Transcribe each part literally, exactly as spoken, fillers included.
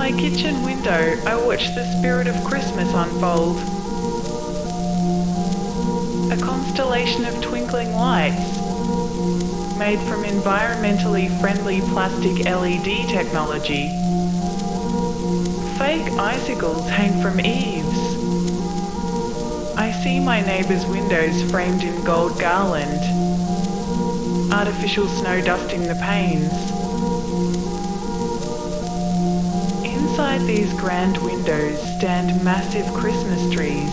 my kitchen window, I watch the spirit of Christmas unfold. A constellation of twinkling lights, made from environmentally friendly plastic L E D technology. Fake icicles hang from eaves. I see my neighbour's windows framed in gold garland, artificial snow dusting the panes. Inside these grand windows stand massive Christmas trees,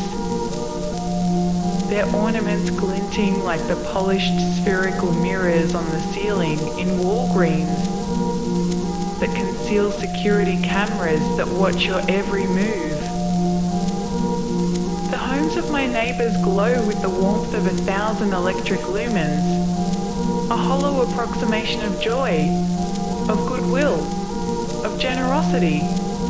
their ornaments glinting like the polished spherical mirrors on the ceiling in Walgreens that conceal security cameras that watch your every move. The homes of my neighbours glow with the warmth of a thousand electric lumens, a hollow approximation of joy, of goodwill, of generosity.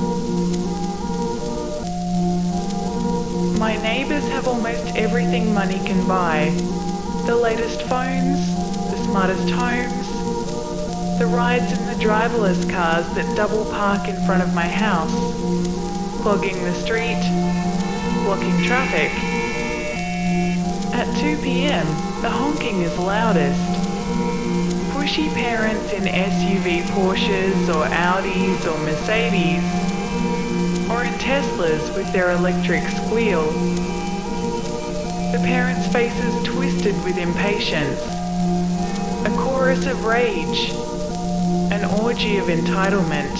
My neighbours have almost everything money can buy. The latest phones, the smartest homes, the rides in the driverless cars that double park in front of my house, clogging the street, blocking traffic. At two p.m, the honking is loudest. Pushy parents in S U V Porsches or Audis or Mercedes, or in Teslas with their electric squeal. The parents' faces twisted with impatience, a chorus of rage, an orgy of entitlement.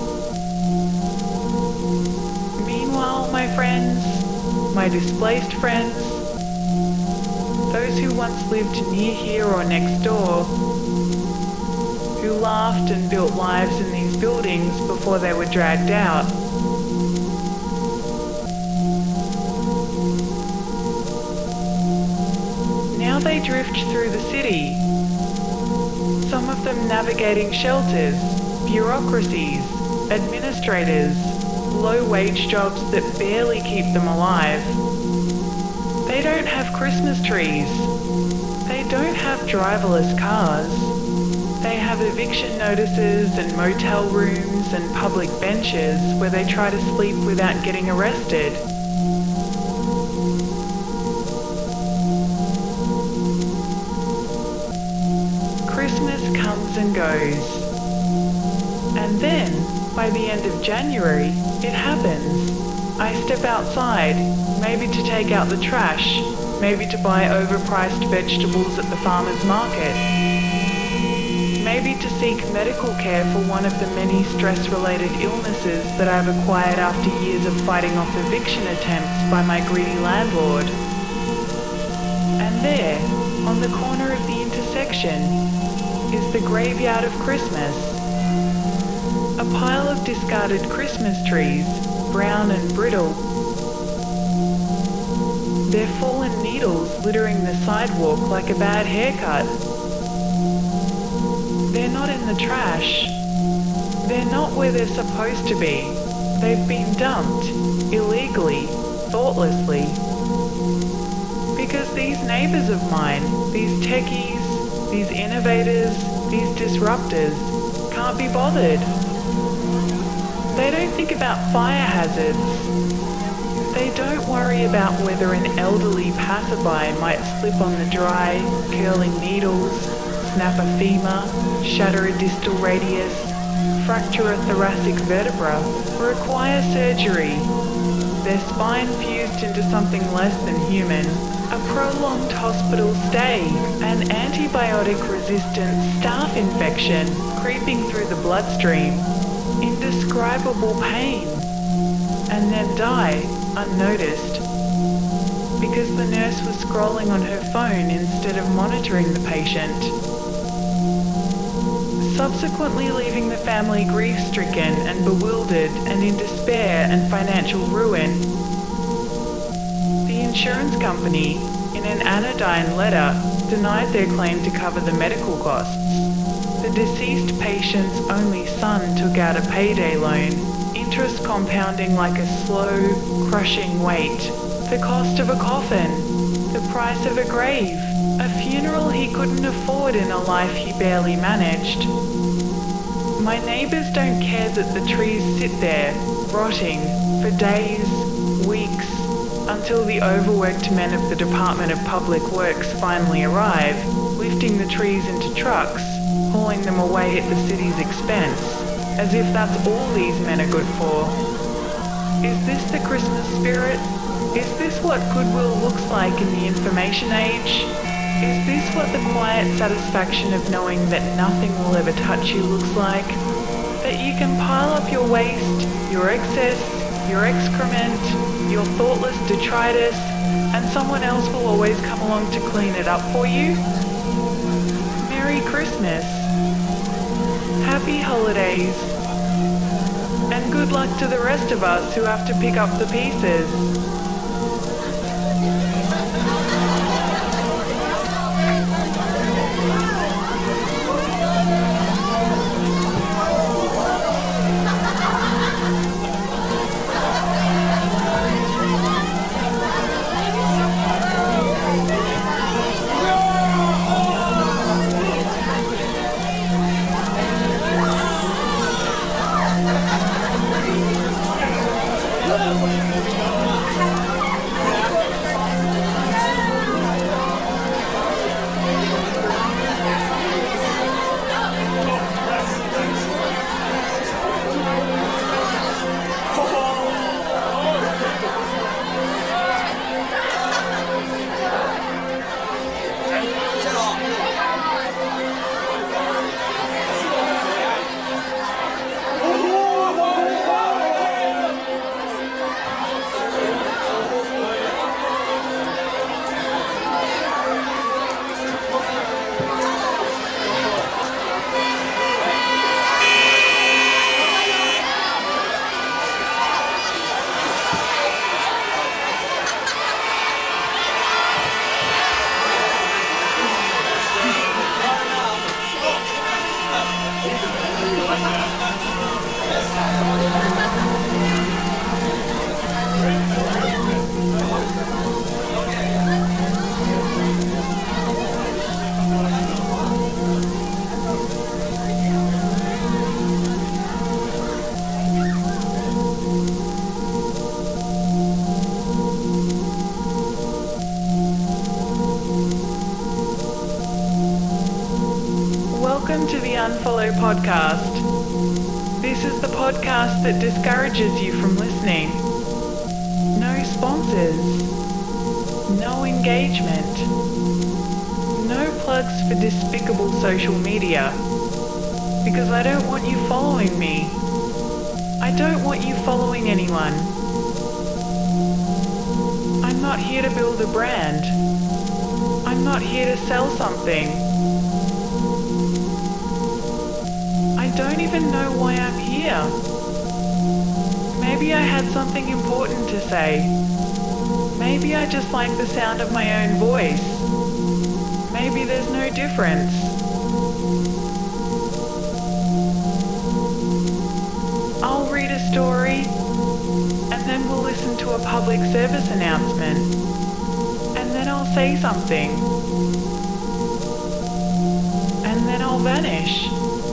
Meanwhile, my friends, my displaced friends, those who once lived near here or next door, who laughed and built lives in these buildings before they were dragged out, they drift through the city, some of them navigating shelters, bureaucracies, administrators, low-wage jobs that barely keep them alive. They don't have Christmas trees. They don't have driverless cars. They have eviction notices and motel rooms and public benches where they try to sleep without getting arrested. Comes and goes. And then, by the end of January, it happens. I step outside, maybe to take out the trash, maybe to buy overpriced vegetables at the farmer's market, maybe to seek medical care for one of the many stress-related illnesses that I've acquired after years of fighting off eviction attempts by my greedy landlord. And there, on the corner of the intersection, is the graveyard of Christmas. A pile of discarded Christmas trees, brown and brittle. Their fallen needles littering the sidewalk like a bad haircut. They're not in the trash. They're not where they're supposed to be. They've been dumped, illegally, thoughtlessly. Because these neighbours of mine, these techies, these innovators, these disruptors, can't be bothered. They don't think about fire hazards. They don't worry about whether an elderly passerby might slip on the dry, curling needles, snap a femur, shatter a distal radius, fracture a thoracic vertebra, or require surgery, their spine fused into something less than human, a prolonged hospital stay, an antibiotic-resistant staph infection creeping through the bloodstream, indescribable pain, and then die unnoticed because the nurse was scrolling on her phone instead of monitoring the patient, subsequently leaving the family grief-stricken and bewildered and in despair and financial ruin. The insurance company, in an anodyne letter, denied their claim to cover the medical costs. The deceased patient's only son took out a payday loan, interest compounding like a slow, crushing weight. The cost of a coffin, the price of a grave, a funeral he couldn't afford in a life he barely managed. My neighbours don't care that the trees sit there, rotting, for days, weeks, until the overworked men of the Department of Public Works finally arrive, lifting the trees into trucks, hauling them away at the city's expense, as if that's all these men are good for. Is this the Christmas spirit? Is this what goodwill looks like in the information age? Is this what the quiet satisfaction of knowing that nothing will ever touch you looks like? That you can pile up your waste, your excess, your excrement, your thoughtless detritus, and someone else will always come along to clean it up for you? Merry Christmas. Happy holidays. And good luck to the rest of us who have to pick up the pieces. Welcome to the Unfollow podcast. This is the podcast that discourages you from listening. No sponsors. No engagement. No plugs for despicable social media. Because I don't want you following me. I don't want you following anyone. I'm not here to build a brand. I'm not here to sell something. I don't even know why I'm here. Maybe I had something important to say. Maybe I just like the sound of my own voice. Maybe there's no difference. I'll read a story, and then we'll listen to a public service announcement, and then I'll say something, and then I'll vanish.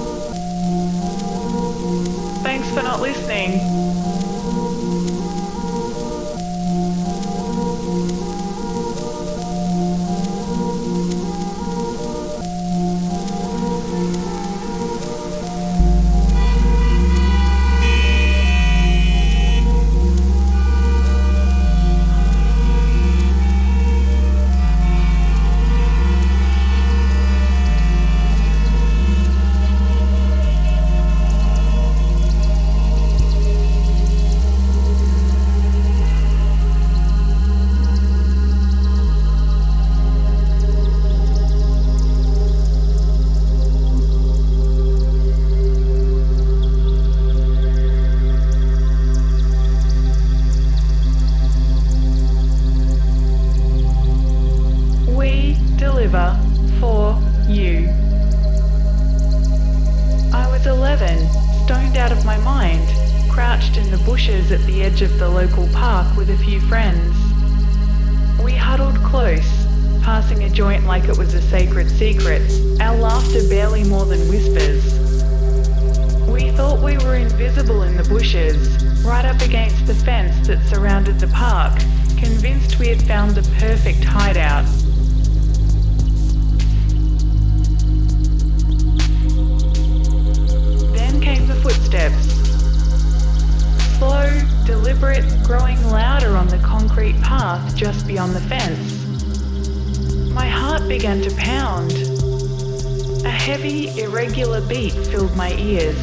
Thanks for not listening. For you. I was eleven, stoned out of my mind, crouched in the bushes at the edge of the local park with a few friends. We huddled close, passing a joint like it was a sacred secret, our laughter barely more than whispers. thought we were invisible in the bushes, right up against the fence that surrounded the park, convinced we had found the perfect hideout. Then came the footsteps. Slow, deliberate, growing louder on the concrete path just beyond the fence. My heart began to pound. A heavy, irregular beat filled my ears.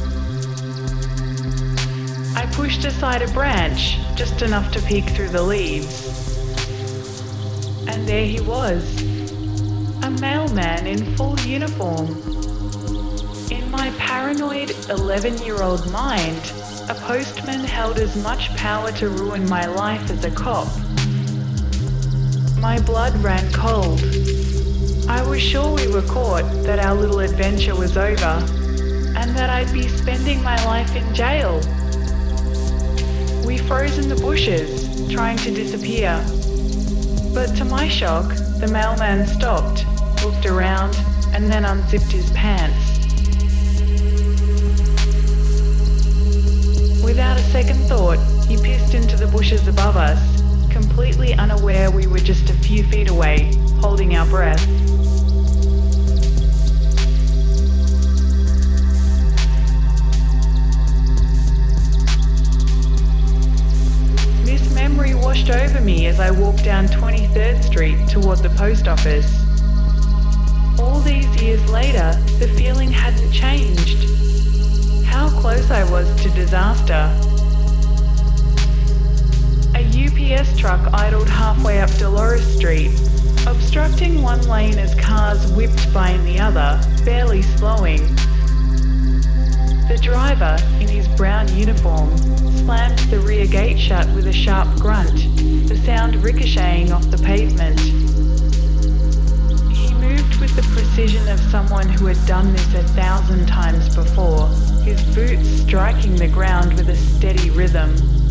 I pushed aside a branch, just enough to peek through the leaves. And there he was, a mailman in full uniform. In my paranoid eleven-year-old mind, a postman held as much power to ruin my life as a cop. My blood ran cold. I was sure we were caught, that our little adventure was over, and that I'd be spending my life in jail. We froze in the bushes, trying to disappear. But to my shock, the mailman stopped, looked around, and then unzipped his pants. Without a second thought, he pissed into the bushes above us, completely unaware we were just a few feet away, holding our breath. This memory washed over me as I walked down twenty-third Street toward the post office. All these years later, the feeling hadn't changed. How close I was to disaster. A U P S truck idled halfway up Dolores Street, obstructing one lane as cars whipped by in the other, barely slowing. The driver, in his brown uniform, slammed the rear gate shut with a sharp grunt, the sound ricocheting off the pavement. He moved with the precision of someone who had done this a thousand times before, his boots striking the ground with a steady rhythm.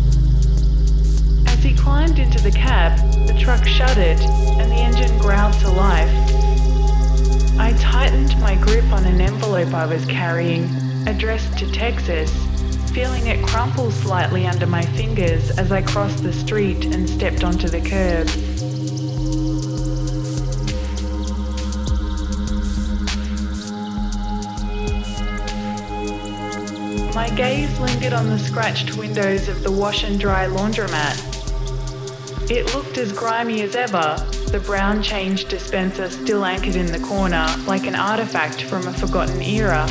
As he climbed into the cab, the truck shuddered and the engine growled to life. I tightened my grip on an envelope I was carrying, addressed to Texas, feeling it crumple slightly under my fingers as I crossed the street and stepped onto the curb. My gaze lingered on the scratched windows of the wash and dry laundromat. It looked as grimy as ever, the brown change dispenser still anchored in the corner like an artifact from a forgotten era.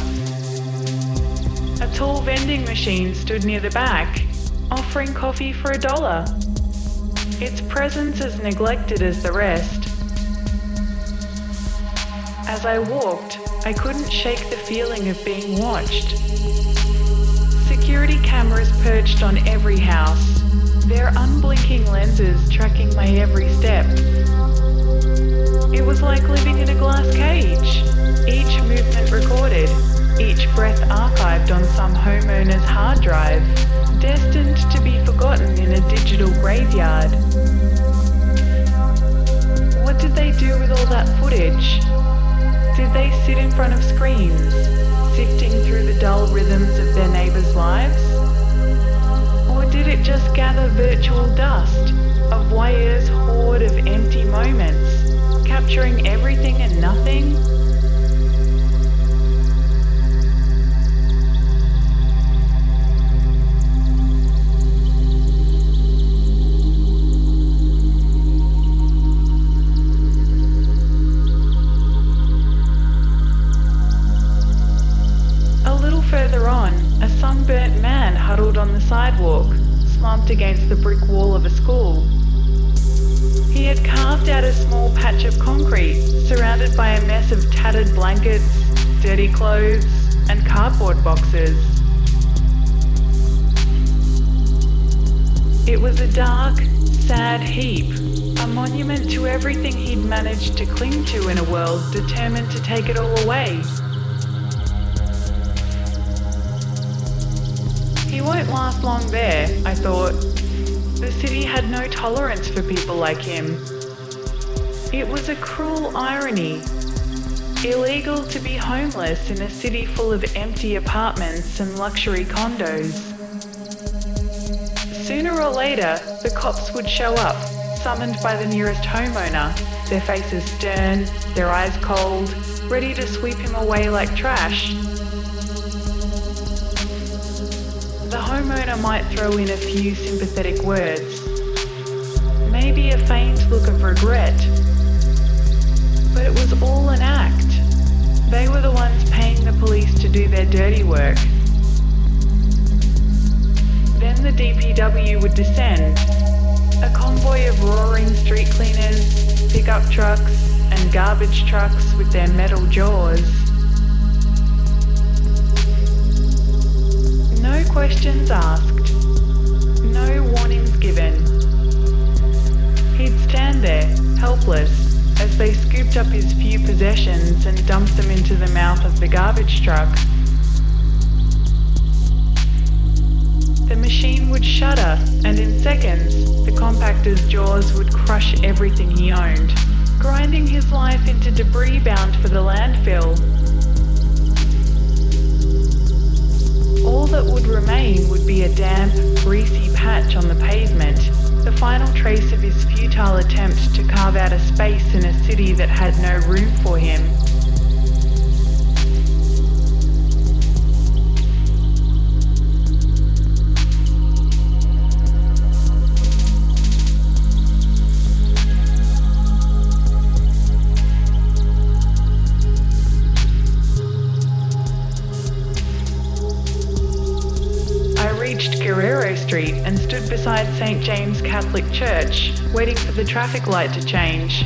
A tall vending machine stood near the back, offering coffee for a dollar. Its presence as neglected as the rest. As I walked, I couldn't shake the feeling of being watched. Security cameras perched on every house, their unblinking lenses tracking my every step. It was like living in a glass cage, each movement recorded, each breath archived on some homeowner's hard drive, destined to be forgotten in a digital graveyard. What did they do with all that footage? Did they sit in front of screens, sifting through the dull rhythms of their neighbours' lives? Or did it just gather virtual dust, a voyeur's hoard of empty moments, capturing everything and nothing? Further on, a sunburnt man huddled on the sidewalk, slumped against the brick wall of a school. He had carved out a small patch of concrete, surrounded by a mess of tattered blankets, dirty clothes, and cardboard boxes. It was a dark, sad heap, a monument to everything he'd managed to cling to in a world determined to take it all away. He won't last long there, I thought. The city had no tolerance for people like him. It was a cruel irony. Illegal to be homeless in a city full of empty apartments and luxury condos. Sooner or later, the cops would show up, summoned by the nearest homeowner, their faces stern, their eyes cold, ready to sweep him away like trash. The homeowner might throw in a few sympathetic words, maybe a faint look of regret, but it was all an act. They were the ones paying the police to do their dirty work. Then the D P W would descend, a convoy of roaring street cleaners, pickup trucks, and garbage trucks with their metal jaws. No questions asked, no warnings given. He'd stand there, helpless, as they scooped up his few possessions and dumped them into the mouth of the garbage truck. The machine would shudder, and in seconds, the compactor's jaws would crush everything he owned, grinding his life into debris bound for the landfill. All that would remain would be a damp, greasy patch on the pavement, the final trace of his futile attempt to carve out a space in a city that had no room for him. Guerrero Street and stood beside Saint James Catholic Church, waiting for the traffic light to change.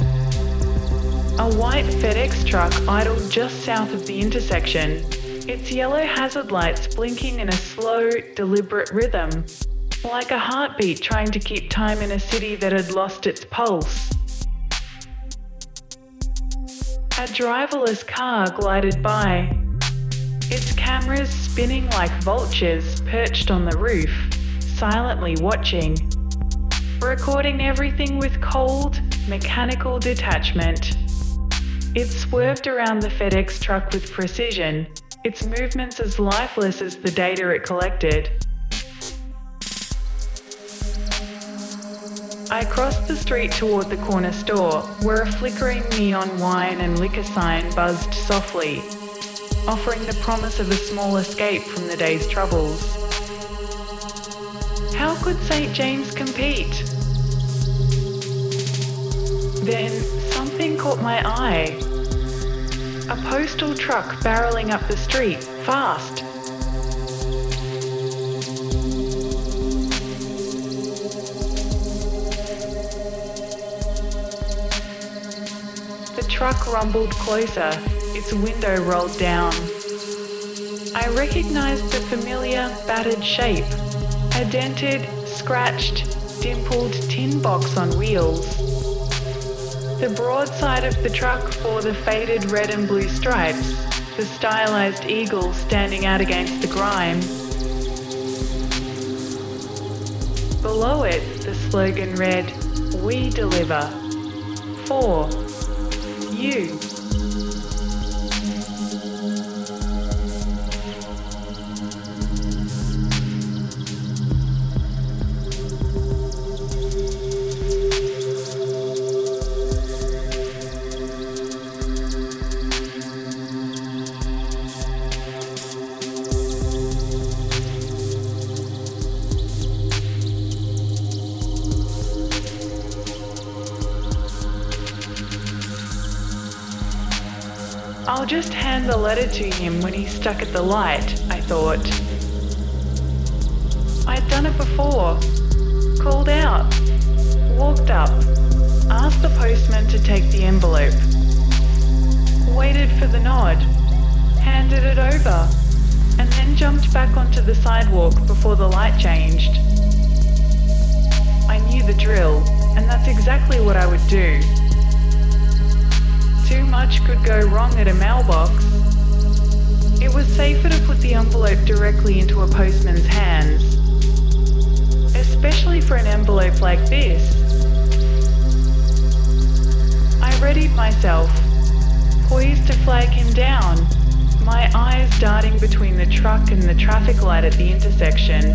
A white FedEx truck idled just south of the intersection, its yellow hazard lights blinking in a slow, deliberate rhythm, like a heartbeat trying to keep time in a city that had lost its pulse. A driverless car glided by, its cameras spinning like vultures perched on the roof, silently watching, recording everything with cold, mechanical detachment. It swerved around the FedEx truck with precision, its movements as lifeless as the data it collected. I crossed the street toward the corner store, where a flickering neon wine and liquor sign buzzed softly, offering the promise of a small escape from the day's troubles. How could Saint James compete? Then something caught my eye. A postal truck barreling up the street, fast. The truck rumbled closer, its window rolled down. I recognized the familiar, battered shape, a dented, scratched, dimpled tin box on wheels. The broad side of the truck bore the faded red and blue stripes, the stylized eagle standing out against the grime. Below it, the slogan read, "We deliver. For you." I'll just hand the letter to him when he's stuck at the light, I thought. I'd done it before. Called out. Walked up. Asked the postman to take the envelope. Waited for the nod. Handed it over. And then jumped back onto the sidewalk before the light changed. I knew the drill, and that's exactly what I would do. Too much could go wrong at a mailbox. It was safer to put the envelope directly into a postman's hands, especially for an envelope like this. I readied myself, poised to flag him down, my eyes darting between the truck and the traffic light at the intersection.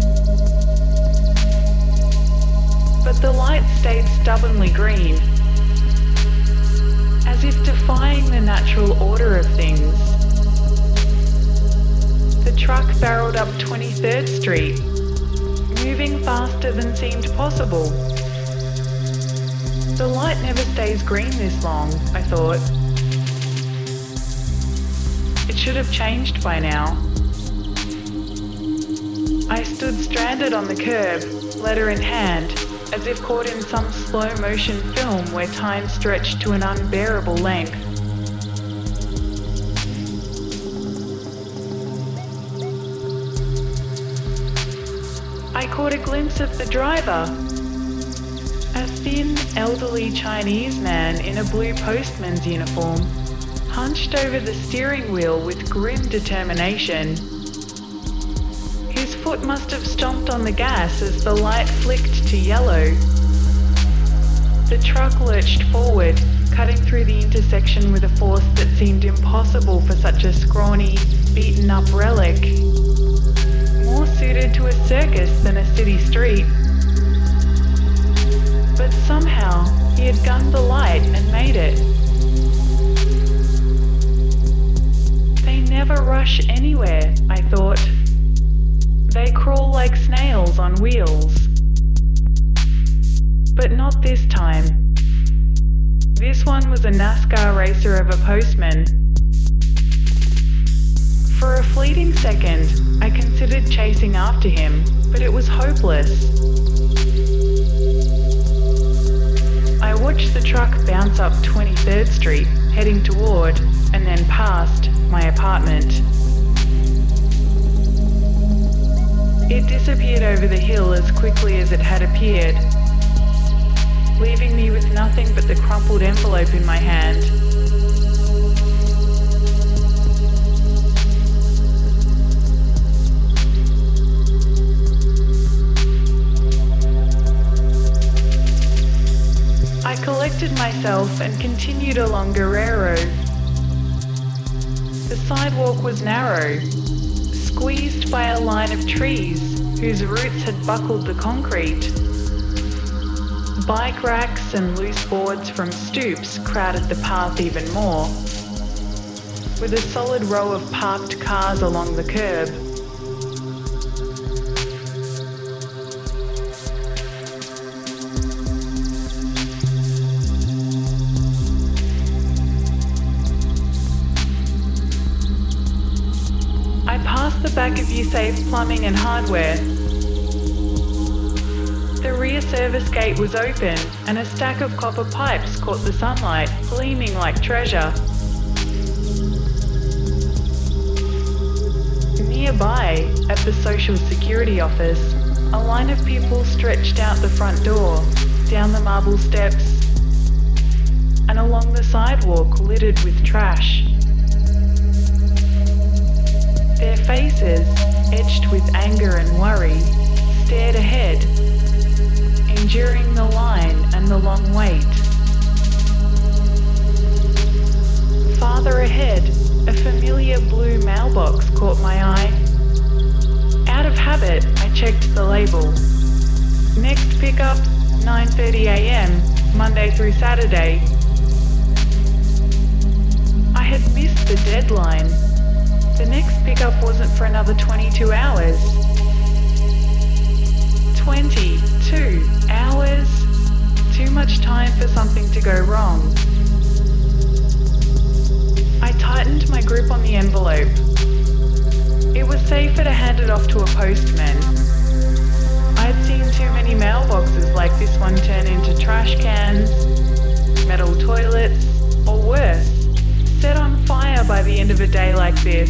But the light stayed stubbornly green, as if defying the natural order of things. The truck barreled up twenty-third Street, moving faster than seemed possible. The light never stays green this long, I thought. It should have changed by now. I stood stranded on the curb, letter in hand, as if caught in some slow-motion film where time stretched to an unbearable length. I caught a glimpse of the driver, a thin, elderly Chinese man in a blue postman's uniform, hunched over the steering wheel with grim determination. His foot must have stomped on the gas as the light flicked to yellow. The truck lurched forward, cutting through the intersection with a force that seemed impossible for such a scrawny, beaten-up relic. More suited to a circus than a city street. But somehow, he had gunned the light and made it. They never rush anywhere, I thought. They crawl like snails on wheels. But not this time. This one was a NASCAR racer of a postman. For a fleeting second, I considered chasing after him, but it was hopeless. I watched the truck bounce up twenty-third Street, heading toward, and then past, my apartment. It disappeared over the hill as quickly as it had appeared, leaving me with nothing but the crumpled envelope in my hand. I collected myself and continued along Guerrero. The sidewalk was narrow, squeezed by a line of trees whose roots had buckled the concrete. Bike racks and loose boards from stoops crowded the path even more, with a solid row of parked cars along the curb. I passed the back of USAFE Plumbing and Hardware. The rear service gate was open and a stack of copper pipes caught the sunlight, gleaming like treasure. Nearby, at the Social Security office, a line of people stretched out the front door, down the marble steps, and along the sidewalk littered with trash. Their faces, etched with anger and worry, stared ahead, enduring the line and the long wait. Farther ahead, a familiar blue mailbox caught my eye. Out of habit, I checked the label. Next pickup, nine thirty a.m., Monday through Saturday. I had missed the deadline. The next pickup wasn't for another twenty-two hours. twenty-two hours? Too much time for something to go wrong. I tightened my grip on the envelope. It was safer to hand it off to a postman. I'd seen too many mailboxes like this one turn into trash cans, metal toilets, or worse, set on fire by the end of a day like this.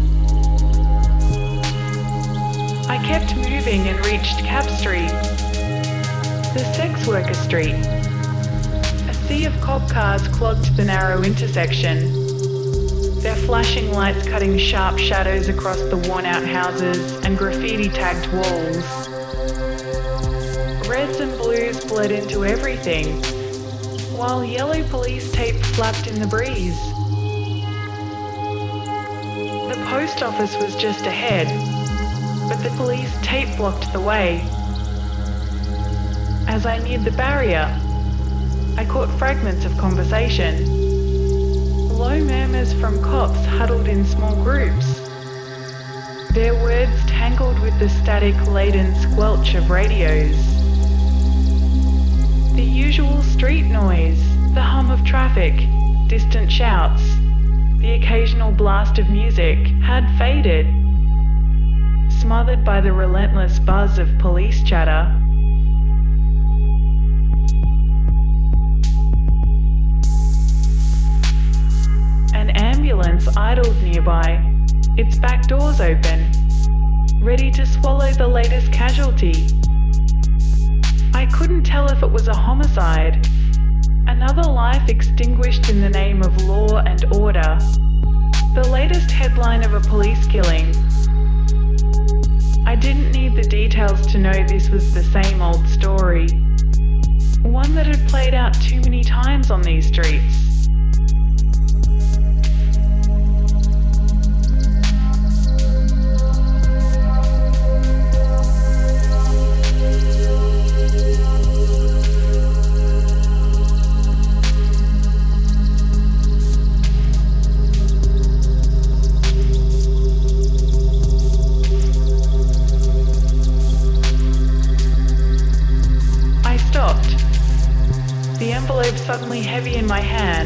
I kept moving and reached Cap Street, the sex worker street. A sea of cop cars clogged the narrow intersection, their flashing lights cutting sharp shadows across the worn-out houses and graffiti-tagged walls. Reds and blues bled into everything, while yellow police tape flapped in the breeze. post office was just ahead, but the police tape blocked the way. As I neared the barrier, I caught fragments of conversation. Low murmurs from cops huddled in small groups, their words tangled with the static-laden squelch of radios. The usual street noise, the hum of traffic, distant shouts, the occasional blast of music had faded, smothered by the relentless buzz of police chatter. An ambulance idled nearby, its back doors open, ready to swallow the latest casualty. I couldn't tell if it was a homicide, another life extinguished in the name of law and order, the latest headline of a police killing. I didn't need the details to know this was the same old story, one that had played out too many times on these streets. The envelope suddenly heavy in my hand.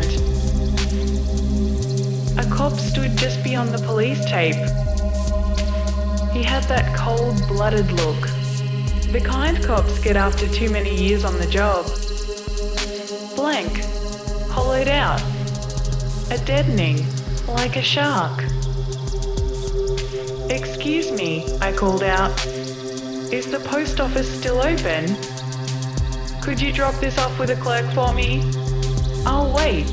A cop stood just beyond the police tape. He had that cold-blooded look, the kind cops get after too many years on the job. Blank, hollowed out, a deadening, like a shark. "Excuse me," I called out. "Is the post office still open? Could you drop this off with a clerk for me? I'll wait."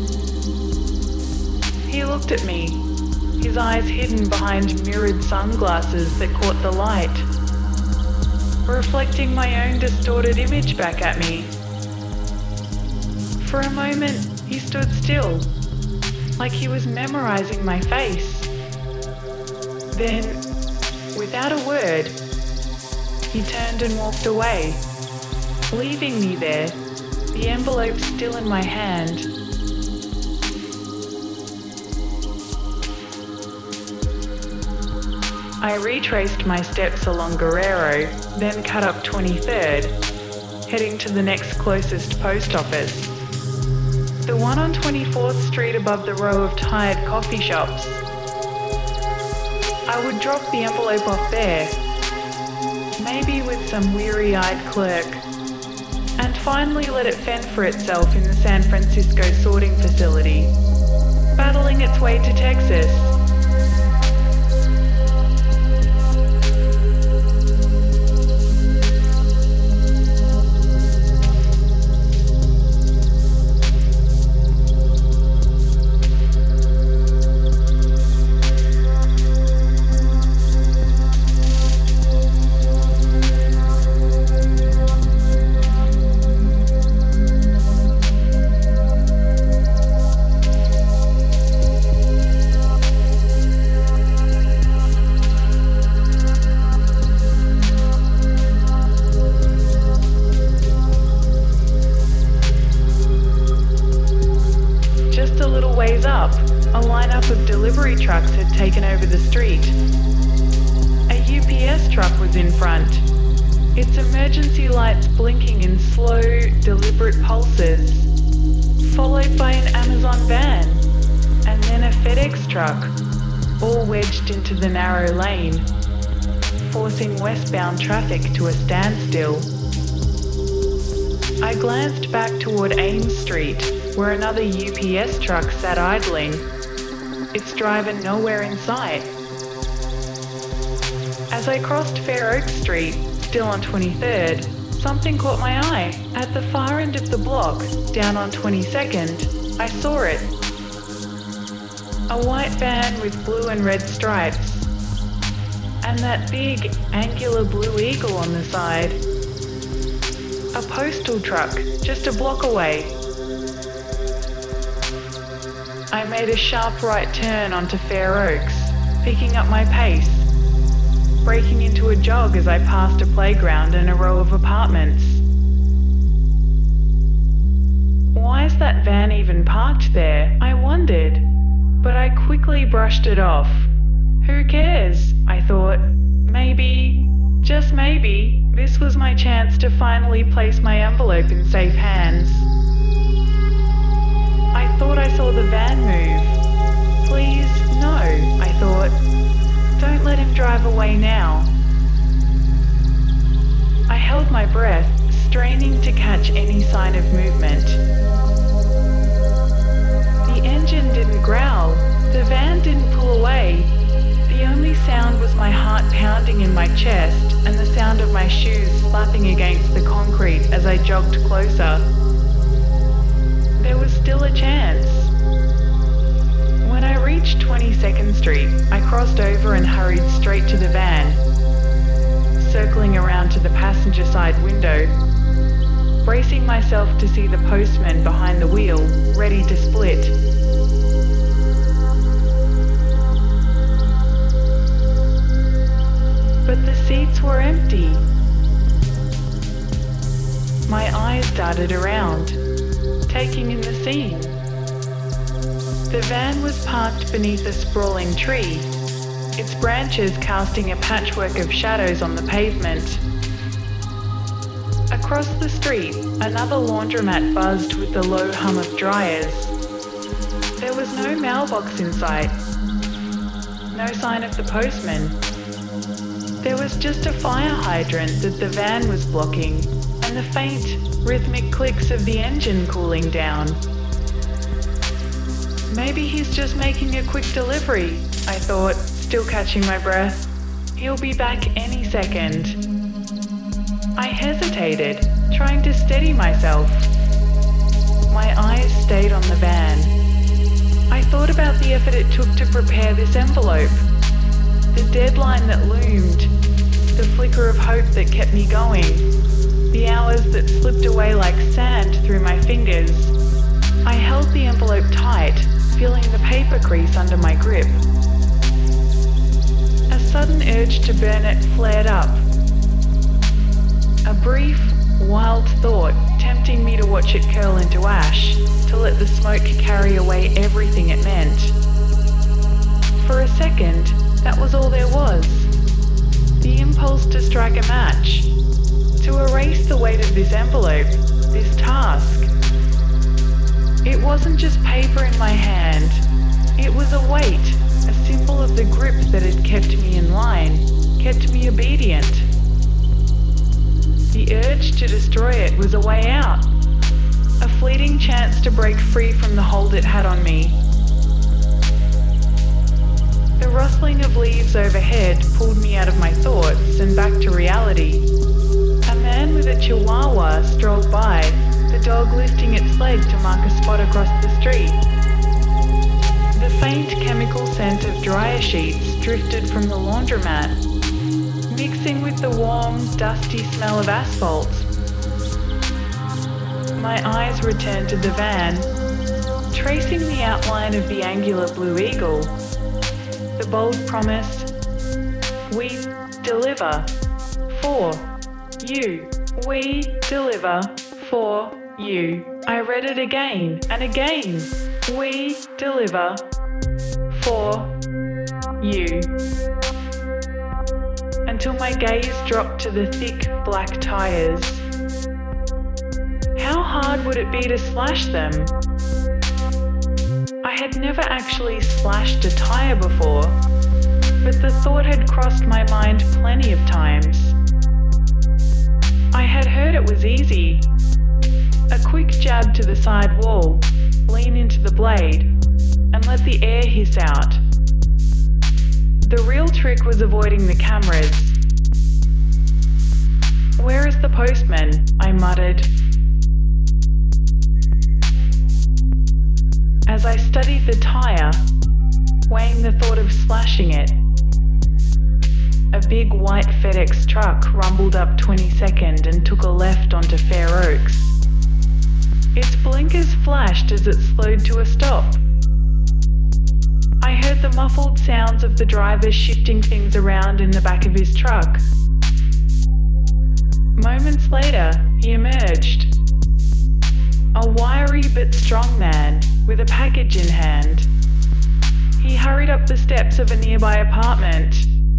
He looked at me, his eyes hidden behind mirrored sunglasses that caught the light, reflecting my own distorted image back at me. For a moment, he stood still, like he was memorizing my face. Then, without a word, he turned and walked away, leaving me there, the envelope still in my hand. I retraced my steps along Guerrero, then cut up twenty-third, heading to the next closest post office. The one on twenty-fourth Street above the row of tired coffee shops. I would drop the envelope off there, maybe with some weary-eyed clerk, and finally let it fend for itself in the San Francisco sorting facility, battling its way to Texas. Trucks had taken over the street. A U P S truck was in front, its emergency lights blinking in slow, deliberate pulses, followed by an Amazon van, and then a FedEx truck, all wedged into the narrow lane, forcing westbound traffic to a standstill. I glanced back toward Ames Street, where another U P S truck sat idling, its driver nowhere in sight. As I crossed Fair Oak Street, still on twenty-third, something caught my eye. At the far end of the block, down on twenty-second, I saw it. A white van with blue and red stripes, and that big, angular blue eagle on the side. A postal truck, just a block away. I made a sharp right turn onto Fair Oaks, picking up my pace, breaking into a jog as I passed a playground and a row of apartments. Why is that van even parked there? I wondered, but I quickly brushed it off. Who cares? I thought. Maybe, just maybe, this was my chance to finally place my envelope in safe hands. I thought I saw the van move. Please, no, I thought. Don't let him drive away now. I held my breath, straining to catch any sign of movement. The engine didn't growl. The van didn't pull away. The only sound was my heart pounding in my chest and the sound of my shoes slapping against the concrete as I jogged closer. There was still a chance. When I reached twenty-second Street, I crossed over and hurried straight to the van, circling around to the passenger side window, bracing myself to see the postman behind the wheel, ready to split. But the seats were empty. My eyes darted around, taking in the scene. The van was parked beneath a sprawling tree, its branches casting a patchwork of shadows on the pavement. Across the street, another laundromat buzzed with the low hum of dryers. There was no mailbox in sight, no sign of the postman. There was just a fire hydrant that the van was blocking, and the faint, rhythmic clicks of the engine cooling down. Maybe he's just making a quick delivery, I thought, still catching my breath. He'll be back any second. I hesitated, trying to steady myself. My eyes stayed on the van. I thought about the effort it took to prepare this envelope, the deadline that loomed, the flicker of hope that kept me going, the hours that slipped away like sand through my fingers. I held the envelope tight, feeling the paper crease under my grip. A sudden urge to burn it flared up. A brief, wild thought tempting me to watch it curl into ash, to let the smoke carry away everything it meant. For a second, that was all there was. The impulse to strike a match, to erase the weight of this envelope, this task. It wasn't just paper in my hand. It was a weight, a symbol of the grip that had kept me in line, kept me obedient. The urge to destroy it was a way out, a fleeting chance to break free from the hold it had on me. The rustling of leaves overhead pulled me out of my thoughts and back to reality. A man with a chihuahua strolled by, the dog lifting its leg to mark a spot across the street. The faint chemical scent of dryer sheets drifted from the laundromat, mixing with the warm, dusty smell of asphalt. My eyes returned to the van, tracing the outline of the angular Blue Eagle. The bold promise, we deliver for you. We deliver for you. I read it again and again. We deliver for you. Until my gaze dropped to the thick black tires. How hard would it be to slash them? I had never actually slashed a tire before, but the thought had crossed my mind plenty of times. I had heard it was easy. A quick jab to the side wall, lean into the blade, and let the air hiss out. The real trick was avoiding the cameras. Where is the postman? I muttered. As I studied the tire, weighing the thought of slashing it, a big white FedEx truck rumbled up twenty-second and took a left onto Fair Oaks. Its blinkers flashed as it slowed to a stop. I heard the muffled sounds of the driver shifting things around in the back of his truck. Moments later, he emerged. A wiry but strong man with a package in hand. He hurried up the steps of a nearby apartment.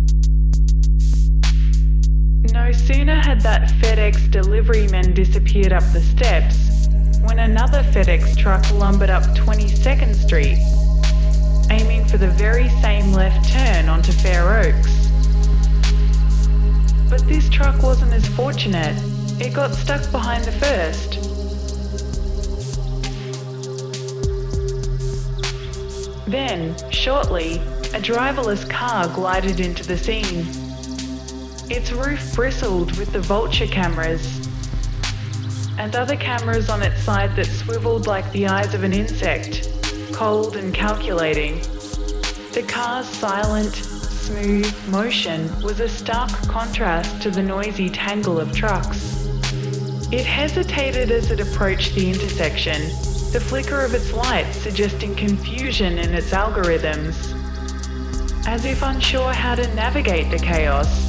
No sooner had that FedEx delivery man disappeared up the steps when another FedEx truck lumbered up twenty-second Street, aiming for the very same left turn onto Fair Oaks. But this truck wasn't as fortunate. It got stuck behind the first. Then, shortly, a driverless car glided into the scene. Its roof bristled with the vulture cameras and other cameras on its side that swiveled like the eyes of an insect, cold and calculating. The car's silent, smooth motion was a stark contrast to the noisy tangle of trucks. It hesitated as it approached the intersection, the flicker of its lights suggesting confusion in its algorithms, as if unsure how to navigate the chaos.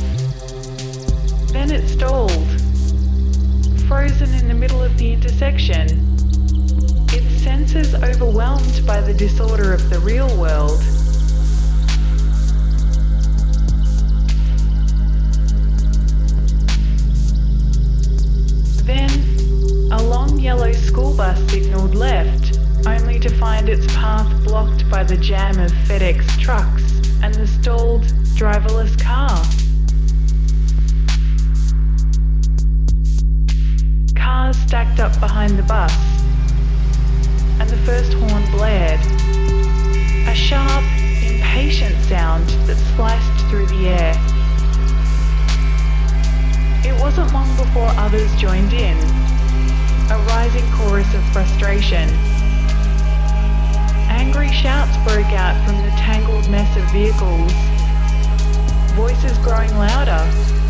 Then it stalled, frozen in the middle of the intersection, its senses overwhelmed by the disorder of the real world. Then, a long yellow school bus signaled left, only to find its path blocked by the jam of FedEx trucks and the stalled, driverless car. Cars stacked up behind the bus, and the first horn blared. A sharp, impatient sound that sliced through the air. It wasn't long before others joined in, a rising chorus of frustration. Angry shouts broke out from the tangled mess of vehicles, voices growing louder.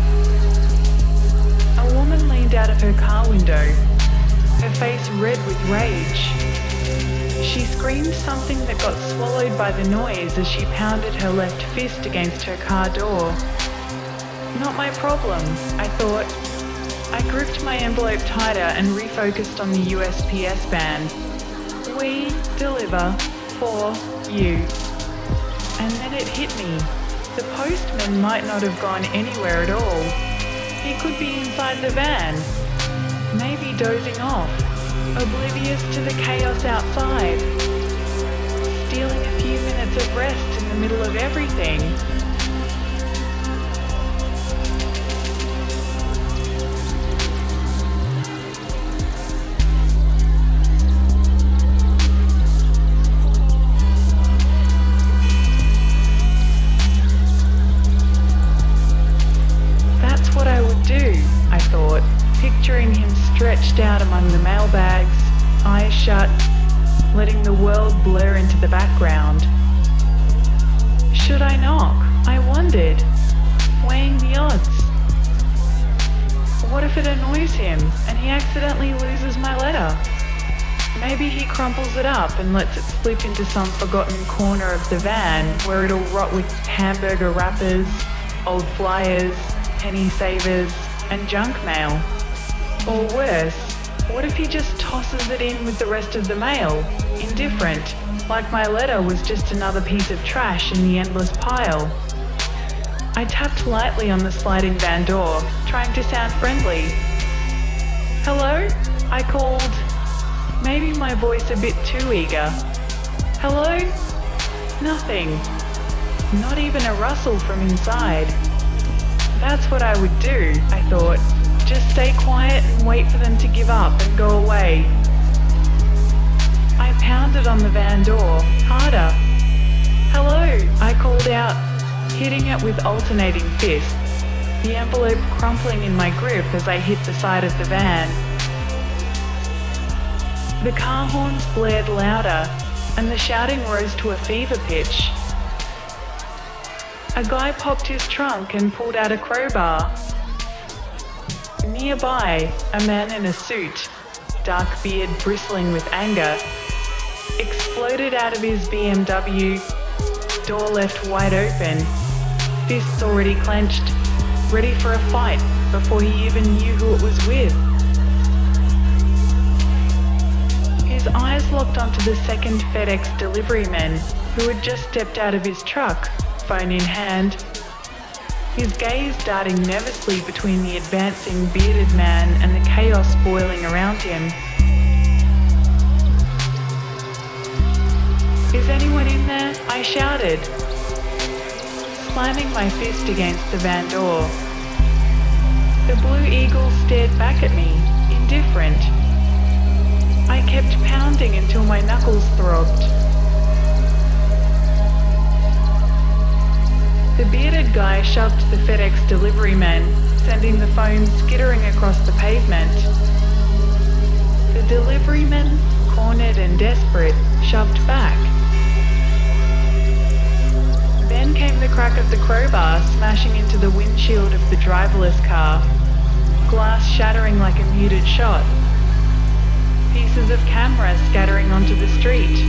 A woman leaned out of her car window, her face red with rage. She screamed something that got swallowed by the noise as she pounded her left fist against her car door. Not my problem, I thought. I gripped my envelope tighter and refocused on the U S P S van. We deliver for you. And then it hit me. The postman might not have gone anywhere at all. He could be inside the van, maybe dozing off, oblivious to the chaos outside, stealing a few minutes of rest in the middle of everything. Picturing him stretched out among the mailbags, eyes shut, letting the world blur into the background. Should I knock? I wondered, weighing the odds. What if it annoys him and he accidentally loses my letter? Maybe he crumples it up and lets it slip into some forgotten corner of the van where it'll rot with hamburger wrappers, old flyers, penny savers, and junk mail. Or worse, what if he just tosses it in with the rest of the mail, indifferent, like my letter was just another piece of trash in the endless pile? I tapped lightly on the sliding van door, trying to sound friendly. Hello? I called. Maybe my voice a bit too eager. Hello? Nothing. Not even a rustle from inside. That's what I would do, I thought. Just stay quiet and wait for them to give up and go away. I pounded on the van door, harder. Hello, I called out, hitting it with alternating fists, the envelope crumpling in my grip as I hit the side of the van. The car horns blared louder, and the shouting rose to a fever pitch. A guy popped his trunk and pulled out a crowbar. Nearby, a man in a suit, dark beard bristling with anger, exploded out of his B M W, door left wide open, fists already clenched, ready for a fight before he even knew who it was with. His eyes locked onto the second FedEx delivery man who had just stepped out of his truck, phone in hand, his gaze darting nervously between the advancing bearded man and the chaos boiling around him. "Is anyone in there?" I shouted, slamming my fist against the van door. The Blue Eagle stared back at me, indifferent. I kept pounding until my knuckles throbbed. The bearded guy shoved the FedEx delivery man, sending the phone skittering across the pavement. The delivery man, cornered and desperate, shoved back. Then came the crack of the crowbar smashing into the windshield of the driverless car, glass shattering like a muted shot, pieces of camera scattering onto the street.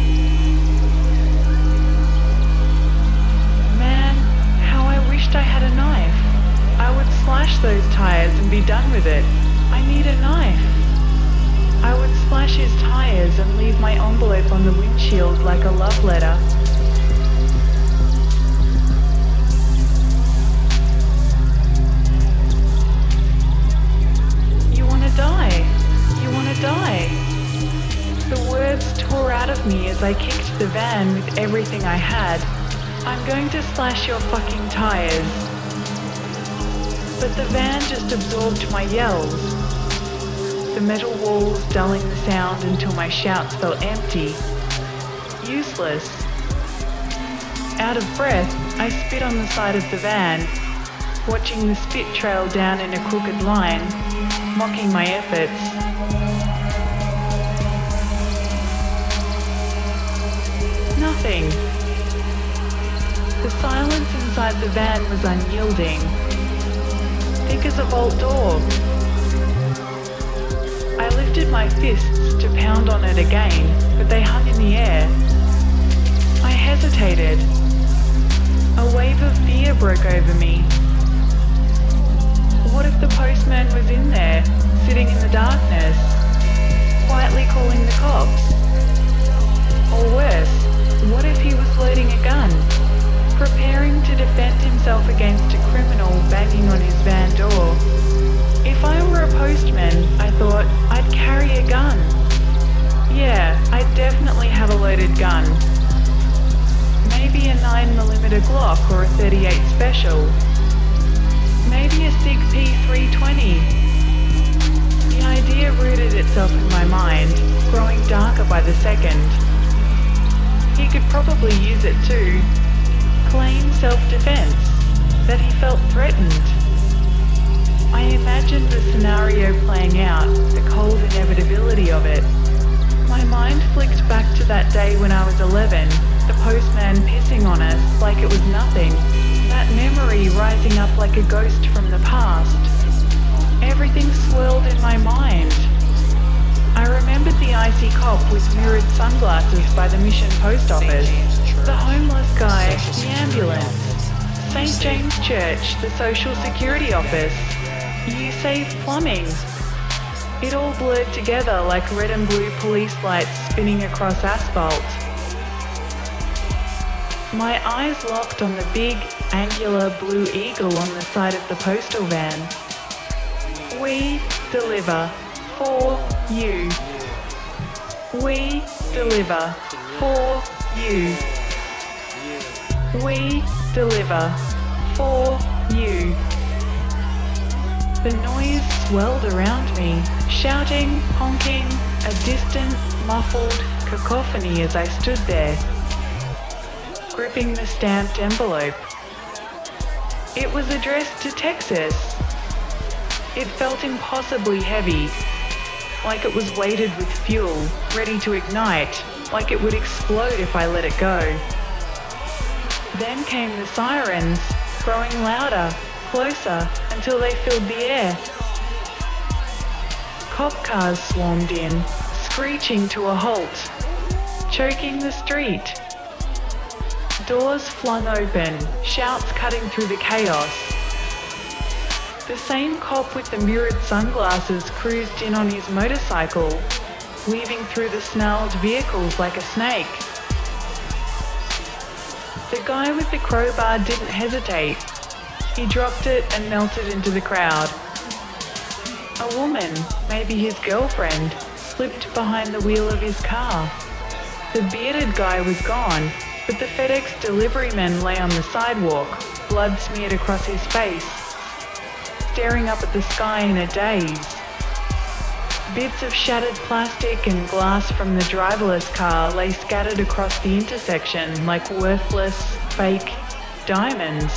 Man, how I wished I had a knife. I would slash those tires and be done with it. I need a knife. I would slash his tires and leave my envelope on the windshield like a love letter. You wanna die? You wanna die? The words tore out of me as I kicked the van with everything I had. I'm going to slash your fucking tires. But the van just absorbed my yells, the metal walls dulling the sound until my shouts felt empty, useless. Out of breath, I spit on the side of the van, watching the spit trail down in a crooked line, mocking my efforts. Nothing. The silence inside the van was unyielding, thick as a vault door. I lifted my fists to pound on it again, but they hung in the air. I hesitated. A wave of fear broke over me. What if the postman was in there, sitting in the darkness, quietly calling the cops? Or worse, what if he was loading a gun, preparing to defend himself against a criminal banging on his van door? If I were a postman, I thought, I'd carry a gun. Yeah, I'd definitely have a loaded gun. Maybe a nine millimeter Glock or a thirty-eight Special. Maybe a SIG P three twenty. The idea rooted itself in my mind, growing darker by the second. He could probably use it too. Claim self-defense, that he felt threatened. I imagined the scenario playing out, the cold inevitability of it. My mind flicked back to that day when I was eleven, the postman pissing on us like it was nothing, that memory rising up like a ghost from the past. Everything swirled in my mind. I remembered the icy cop with mirrored sunglasses by the Mission Post Office, the homeless guy, the ambulance, Saint James Church, the Social Security Office, U Save Plumbing. It all blurred together like red and blue police lights spinning across asphalt. My eyes locked on the big, angular Blue Eagle on the side of the postal van. We deliver for you. We deliver for you. We deliver for you. The noise swelled around me, shouting, honking, a distant, muffled cacophony as I stood there, gripping the stamped envelope. It was addressed to Texas. It felt impossibly heavy, like it was weighted with fuel, ready to ignite, like it would explode if I let it go. Then came the sirens, growing louder, closer, until they filled the air. Cop cars swarmed in, screeching to a halt. choking the street. Doors flung open, shouts cutting through the chaos. The same cop with the mirrored sunglasses cruised in on his motorcycle, weaving through the snarled vehicles like a snake. The guy with the crowbar didn't hesitate. He dropped it and melted into the crowd. A woman, maybe his girlfriend, slipped behind the wheel of his car. The bearded guy was gone, but the FedEx delivery man lay on the sidewalk, blood smeared across his face, staring up at the sky in a daze. Bits of shattered plastic and glass from the driverless car lay scattered across the intersection like worthless, fake diamonds.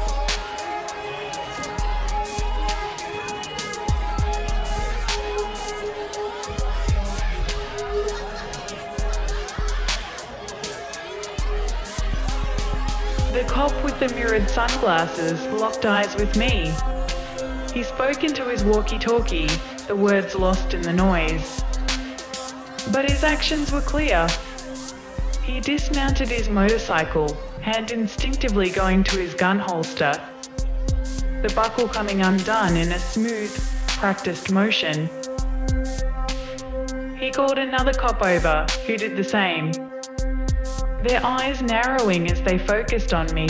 The cop with the mirrored sunglasses locked eyes with me. He spoke into his walkie-talkie, the words lost in the noise. But his actions were clear. He dismounted his motorcycle, hand instinctively going to his gun holster, the buckle coming undone in a smooth, practiced motion. He called another cop over, who did the same, their eyes narrowing as they focused on me.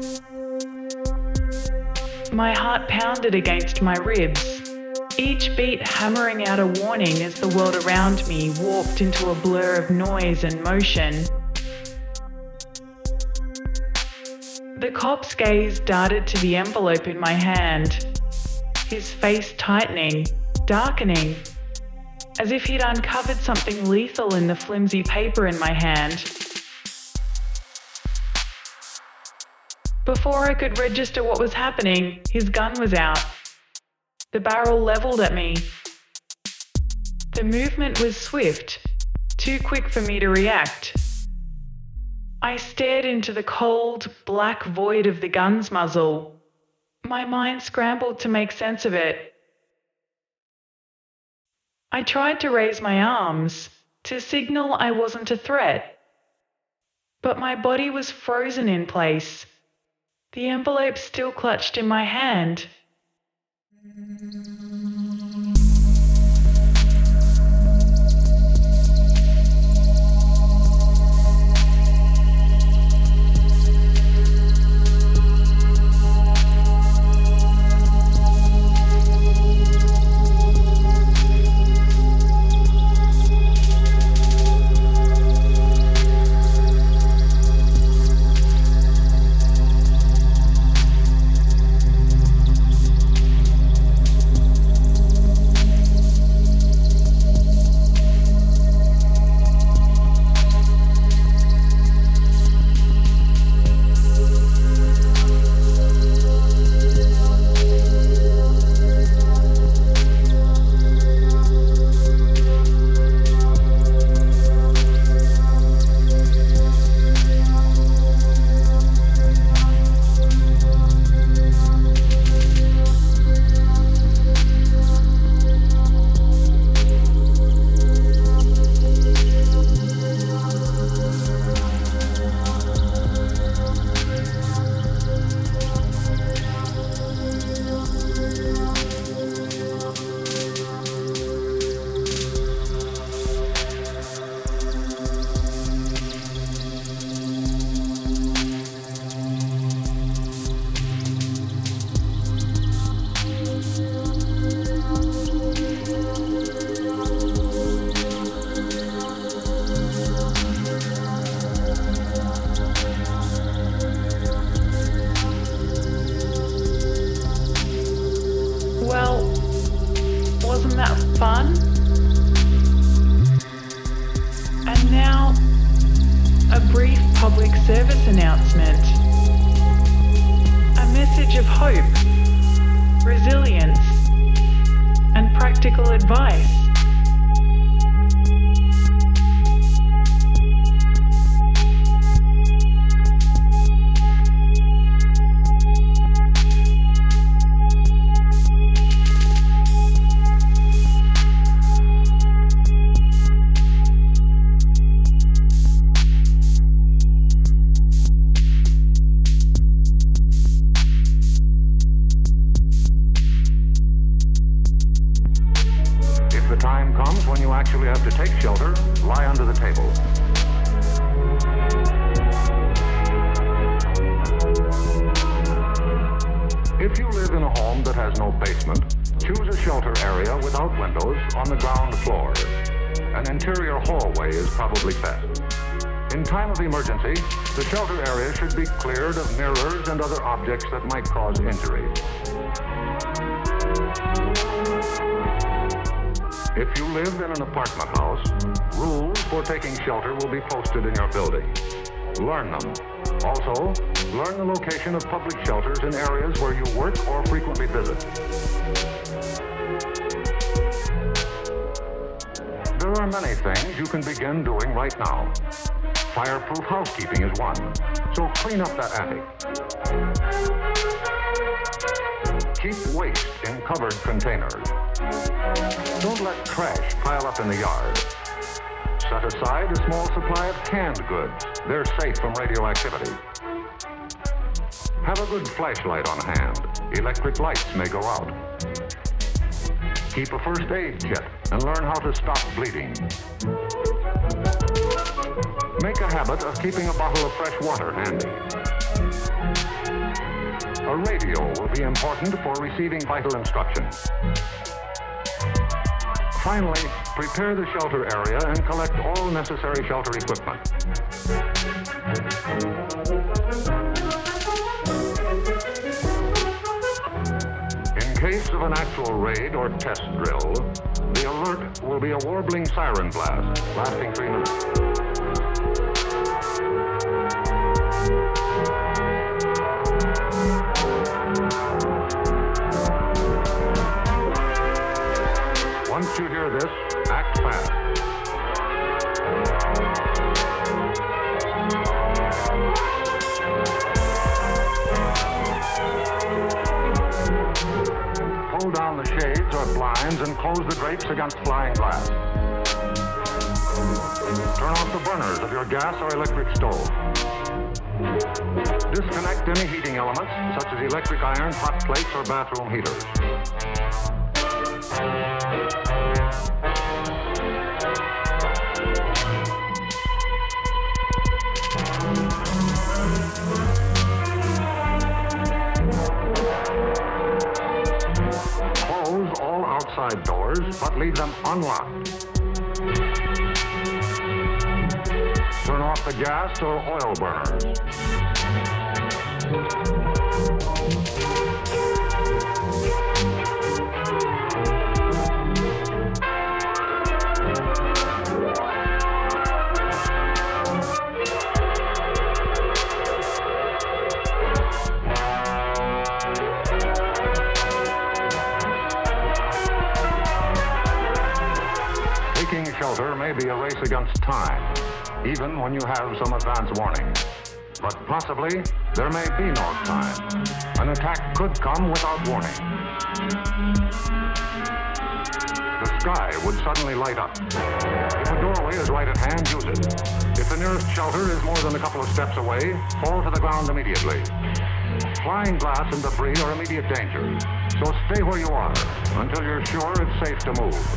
My heart pounded against my ribs, each beat hammering out a warning as the world around me warped into a blur of noise and motion. The cop's gaze darted to the envelope in my hand, his face tightening, darkening, as if he'd uncovered something lethal in the flimsy paper in my hand. Before I could register what was happening, his gun was out, the barrel leveled at me. The movement was swift, too quick for me to react. I stared into the cold, black void of the gun's muzzle. My mind scrambled to make sense of it. I tried to raise my arms, to signal I wasn't a threat. But my body was frozen in place, the envelope still clutched in my hand. Well, wasn't that fun? And now, a brief public service announcement. A message of hope, resilience, and practical advice. lie under the table. If you live in a home that has no basement, choose a shelter area without windows on the ground floor. An interior hallway is probably best. In time of emergency, the shelter area should be cleared of mirrors and other objects that might cause injury. If you live in an apartment house, rules for taking shelter will be posted in your building. Learn them. Also, learn the location of public shelters in areas where you work or frequently visit. There are many things you can begin doing right now. Fireproof housekeeping is one, so clean up that attic. Keep waste in covered containers. Don't let trash pile up in the yard. Set aside a small supply of canned goods. They're safe from radioactivity. Have a good flashlight on hand. Electric lights may go out. Keep a first aid kit and learn how to stop bleeding. Make a habit of keeping a bottle of fresh water handy. A radio will be important for receiving vital instructions. Finally, prepare the shelter area and collect all necessary shelter equipment. In case of an actual raid or test drill, the alert will be a warbling siren blast lasting three minutes. Once you hear this, act fast. Pull down the shades or blinds and close the drapes against flying glass. Turn off the burners of your gas or electric stove. Disconnect any heating elements, such as electric iron, hot plates, or bathroom heaters. Close all outside doors, but leave them unlocked. Turn off the gas or oil burners. Taking shelter may be a race against time, even when you have some advance warning. But possibly, there may be no time. An attack could come without warning. The sky would suddenly light up. If a doorway is right at hand, use it. If the nearest shelter is more than a couple of steps away, fall to the ground immediately. Flying glass and debris are immediate danger, so stay where you are until you're sure it's safe to move.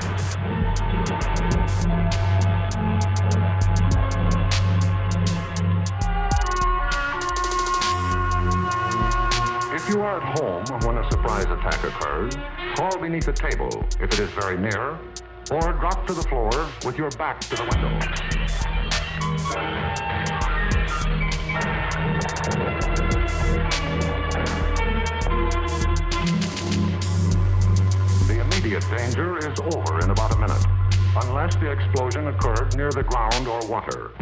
If you are at home when a surprise attack occurs, crawl beneath a table if it is very near, or drop to the floor with your back to the window. The immediate danger is over in about a minute, unless the explosion occurred near the ground or water.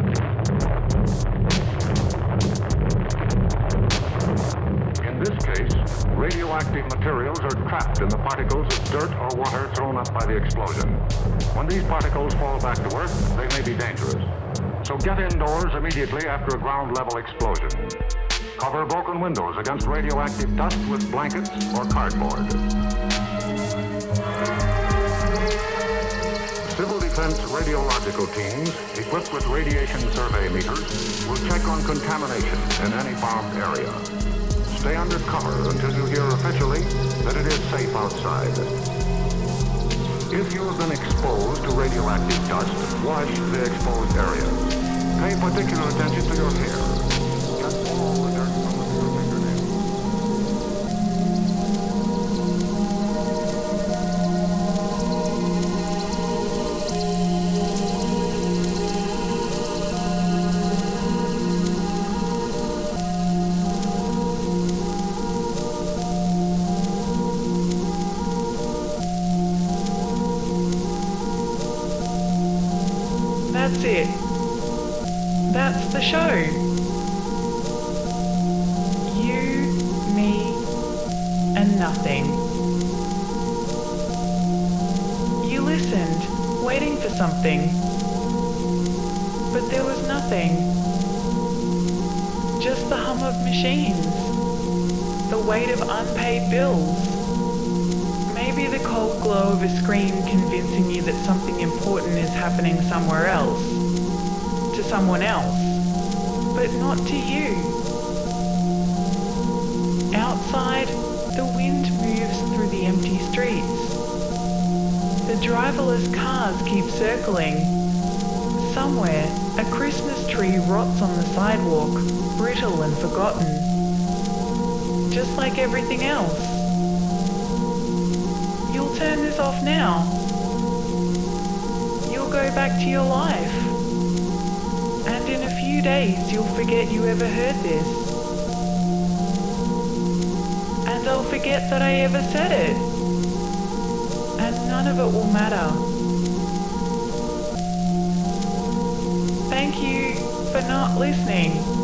In this case, radioactive materials are trapped in the particles of dirt or water thrown up by the explosion. When these particles fall back to earth, they may be dangerous. So get indoors immediately after a ground-level explosion. Cover broken windows against radioactive dust with blankets or cardboard. Civil Defense radiological teams, equipped with radiation survey meters, will check on contamination in any bombed area. Stay under cover until you hear officially that it is safe outside. If you have been exposed to radioactive dust, wash the exposed areas. Pay particular attention to your hair. Get all the dirt from your fingernails. That's it. That's the show. You, me, and nothing. You listened, waiting for something. But there was nothing. Just the hum of machines. The weight of unpaid bills. Maybe the cold glow of a screen convincing you that something important is happening somewhere else. To someone else. But not to you. Outside, the wind moves through the empty streets. The driverless cars keep circling. Somewhere, a Christmas tree rots on the sidewalk, brittle and forgotten. Just like everything else. You'll turn this off now. You'll go back to your life. And in a few days you'll forget you ever heard this. And I'll forget that I ever said it. And none of it will matter. Thank you for not listening.